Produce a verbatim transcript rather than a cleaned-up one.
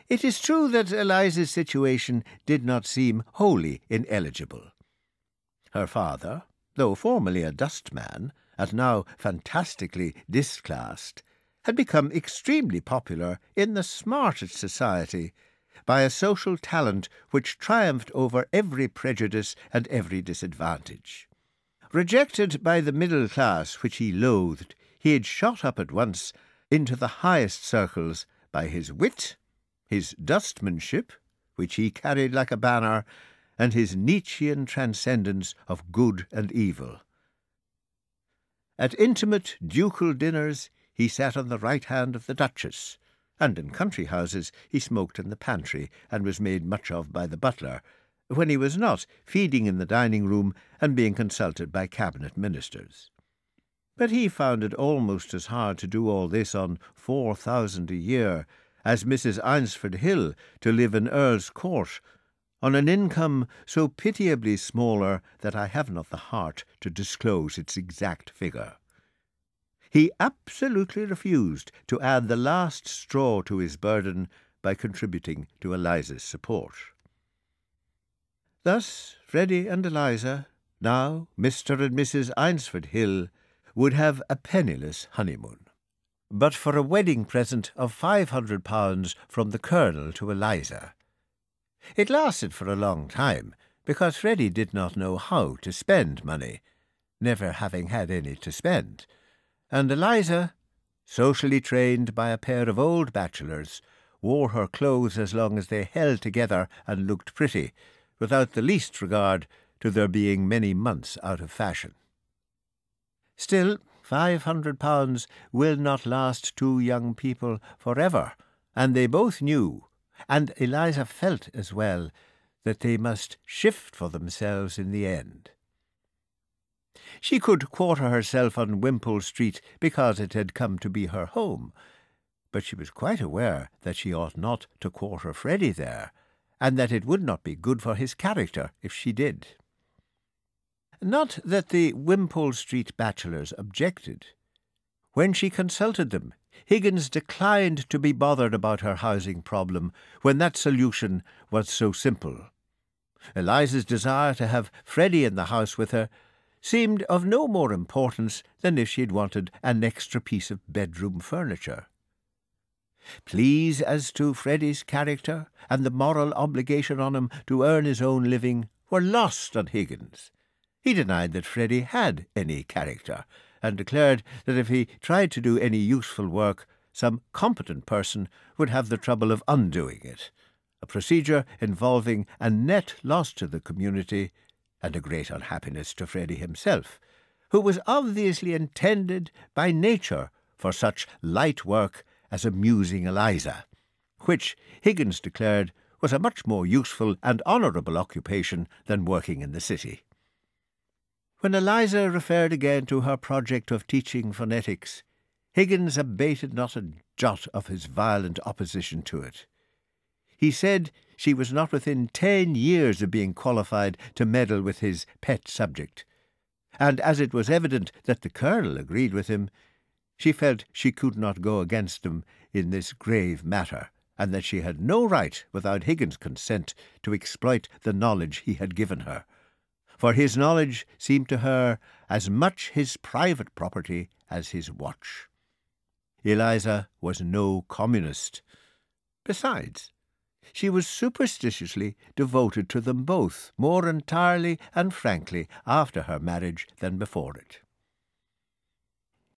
It is true that Eliza's situation did not seem wholly ineligible. Her father, though formerly a dustman, and now fantastically disclassed, had become extremely popular in the smartest society by a social talent which triumphed over every prejudice and every disadvantage. Rejected by the middle class which he loathed, he had shot up at once into the highest circles by his wit, his dustmanship, which he carried like a banner, and his Nietzschean transcendence of good and evil. At intimate ducal dinners he sat on the right hand of the Duchess, and in country houses he smoked in the pantry and was made much of by the butler, when he was not feeding in the dining-room and being consulted by cabinet ministers. But he found it almost as hard to do all this on four thousand a year as Missus Eynsford Hill to live in Earl's Court, on an income so pitiably smaller that I have not the heart to disclose its exact figure. He absolutely refused to add the last straw to his burden by contributing to Eliza's support. Thus Freddy and Eliza, now Mister and Missus Eynsford Hill, would have a penniless honeymoon, but for a wedding present of five hundred pounds from the Colonel to Eliza. It lasted for a long time, because Freddy did not know how to spend money, never having had any to spend, and Eliza, socially trained by a pair of old bachelors, wore her clothes as long as they held together and looked pretty, without the least regard to their being many months out of fashion. Still, five hundred pounds will not last two young people forever, and they both knew, and Eliza felt as well, that they must shift for themselves in the end. She could quarter herself on Wimpole Street because it had come to be her home, but she was quite aware that she ought not to quarter Freddy there, and that it would not be good for his character if she did. Not that the Wimpole Street bachelors objected. When she consulted them, Higgins declined to be bothered about her housing problem when that solution was so simple. Eliza's desire to have Freddy in the house with her seemed of no more importance than if she had wanted an extra piece of bedroom furniture. Pleas as to Freddy's character and the moral obligation on him to earn his own living were lost on Higgins. He denied that Freddy had any character, and declared that if he tried to do any useful work, some competent person would have the trouble of undoing it, a procedure involving a net loss to the community and a great unhappiness to Freddy himself, who was obviously intended by nature for such light work as amusing Eliza, which Higgins declared was a much more useful and honourable occupation than working in the city. When Eliza referred again to her project of teaching phonetics, Higgins abated not a jot of his violent opposition to it. He said she was not within ten years of being qualified to meddle with his pet subject, and as it was evident that the Colonel agreed with him, she felt she could not go against him in this grave matter, and that she had no right, without Higgins' consent, to exploit the knowledge he had given her, for his knowledge seemed to her as much his private property as his watch. Eliza was no communist. Besides, she was superstitiously devoted to them both, more entirely and frankly after her marriage than before it.